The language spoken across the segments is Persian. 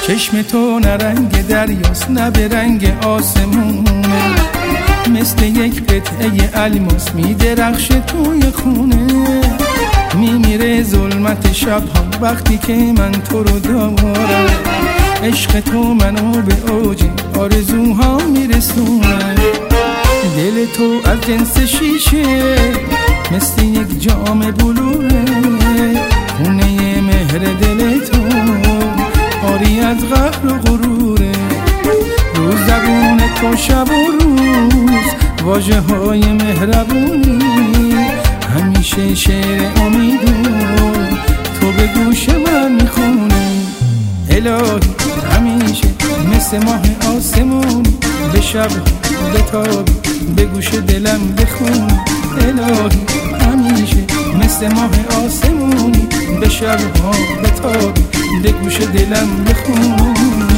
چشم تو نه رنگ دریاست نه به رنگ آسمونه، مثل یک قطعه الماس میدرخشه توی خونه. میمیره ظلمت شبها وقتی که من تو رو دارم، عشق تو منو به اوج آرزوها میرسونه. دل تو از جنس شیشه مثل یک جام بلوره، خونه مهر دل تو آری از قهر و غروره. رو زبون تو شب و روز واژه های مهربونی، همیشه شعر امیدو تو به گوش من میخونی. الهی همیشه مثل ماه آسمونی، به شب بتابی به گوش دلم بخونی. الهی همیشه مثل ماه آسمونی، به شب بتابی به گوش دلم بخونی.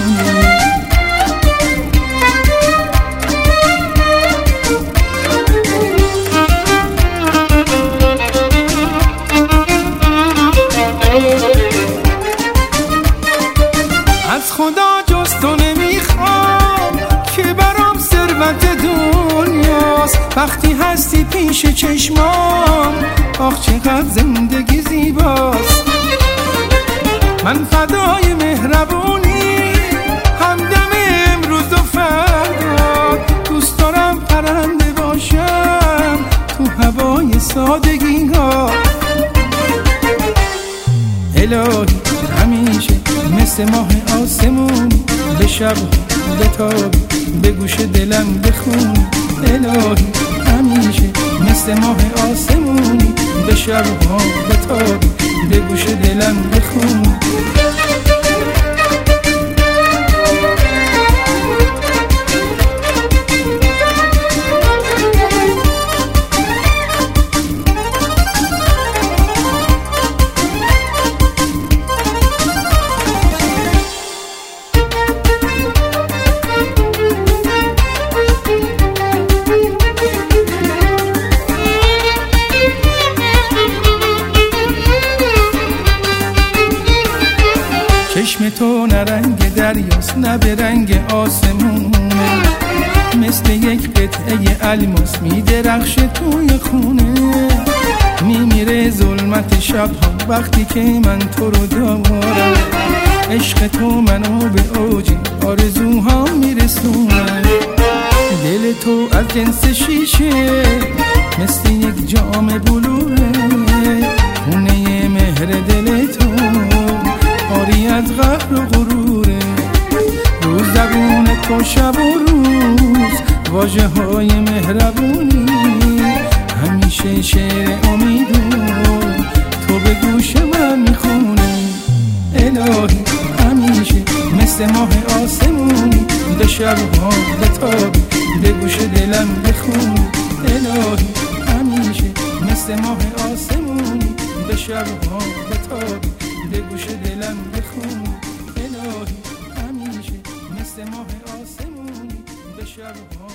از خدا جز تو نمیخوام که برام ثروت دنیاست، وقتی هستی پیش چشمام آخ چقدر زندگی زیباست. من فدای مهربونی همدم امروز و فردا، دوست دارم پرنده باشم تو هوای سادگی ها. الهی همیشه مثل ماه آسمونی، به شب بتابی به گوش دلم بخونی. الهی همیشه مثل ماه آسمونی، به شب بتابی به گوش دلم بخونی. چشم تو نه رنگ دریاست نه به رنگ آسمونه، مثل یک قطعه الماس میدرخشه توی خونه. میمیره ظلمت شبها وقتی که من تو رو دارم، عشق تو منو به اوج آرزوها میرسونه. دل تو از جنس شیشه مثل یک جام بلوره، خونه مهر دل تو آری از قهر و غروره. رو زبون تو شب و روز واژه های مهربونی، همیشه شعر امیدو تو به گوش من میخونی. الهی همیشه مثل ماه آسمونی، به شب بتابی به گوش دلم بخونی. الهی همیشه مثل ماه آسمونی، به شب بتابی به گوش دلم بخونی. الهی همیشه مثل ماه آسمونی، به شب